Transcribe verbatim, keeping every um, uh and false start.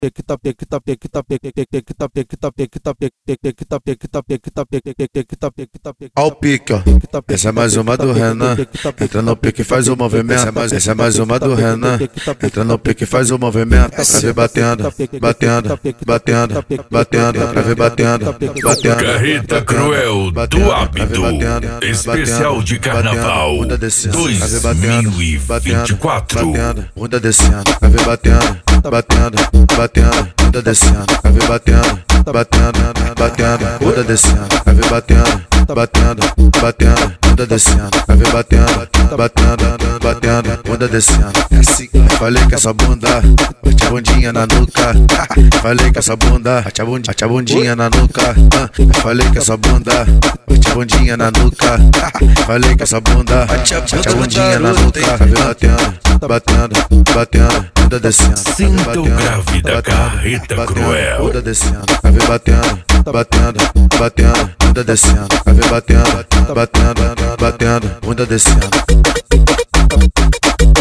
pequita pequita pequita pequita pequita pequita pequita pequita pequita pequita pequita pequita. Ó o pique, ó. Essa é mais uma do Renan. Entra no pique e faz o movimento. Essa é mais, essa é mais uma do Renan. Entra no pique e faz o movimento. Pra ver batendo, batendo, batendo, batendo. Pra ver batendo, batendo. Carreta Cruel do Hábito. Especial de Carnaval dois mil e vinte e quatro. Bunda descendo, pra ver batendo, batendo, batendo. Bunda descendo, pra ver batendo, batendo, batendo. Bunda descendo, pra ver batendo, batendo, batendo. Bunda descendo, pra ver batendo, batendo, batendo. Bunda descendo. Falei que essa bunda bate a bundinha na nuca. Falei que essa bunda bate a bundinha, bate a bundinha na nuca. Falei que essa bunda bate a bundinha na nuca. Falei que essa bunda bate a bundinha na nuca. Pra ver batendo, batendo, batendo. Bunda descendo, sinta o grave da Carreta Cruel. Bunda descendo, pra ver batendo, batendo, batendo. Bunda descendo, pra ver batendo, batendo, batendo. Bunda descendo.